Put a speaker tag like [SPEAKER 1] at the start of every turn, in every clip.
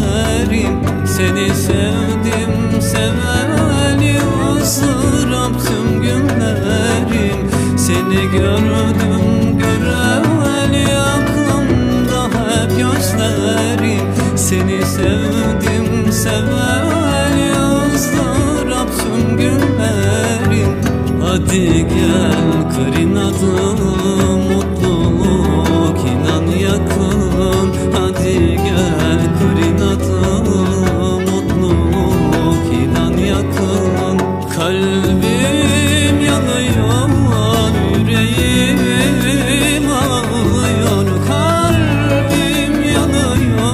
[SPEAKER 1] gözlerim. Seni sevdim seveli ızdırap tüm günlerim. Seni gördüm göreli aklımda hep gözlerim. Seni sevdim seveli ızdırap tüm günlerim. Hadi gel kır inadı, mutluluk inan yakın. Hadi gel kır inadı, mutluluk inan yakın. Kalbim yanıyor, yüreğim ağlıyor. Kalbim yanıyor,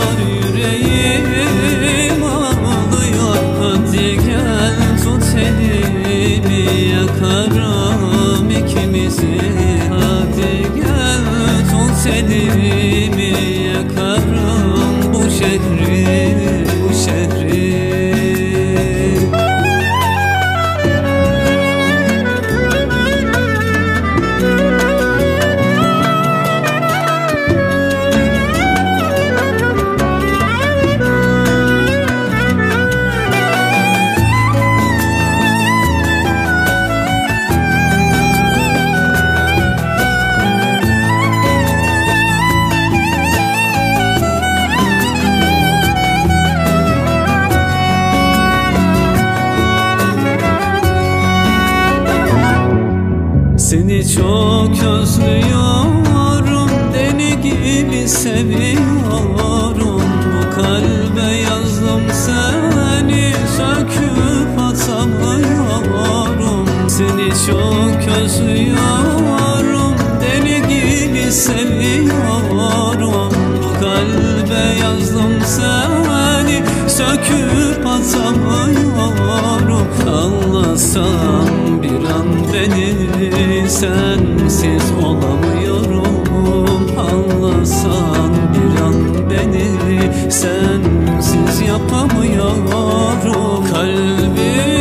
[SPEAKER 1] yüreğim ağlıyor. Hadi gel tut elimi, yakarım ikimizi. Hadi gel tut elimi, yakarım bu şehri, bu şehri. Seni çok özlüyorum, deli gibi seviyorum. Bu kalbe yazdım seni, söküp atamıyorum. Seni çok özlüyorum, deli gibi seviyorum. Bu kalbe yazdım seni, söküp atamıyorum. Anlasan bir an beni, sensiz olamıyorum. Anlasan bir an beni, sensiz yapamıyorum. Kalbim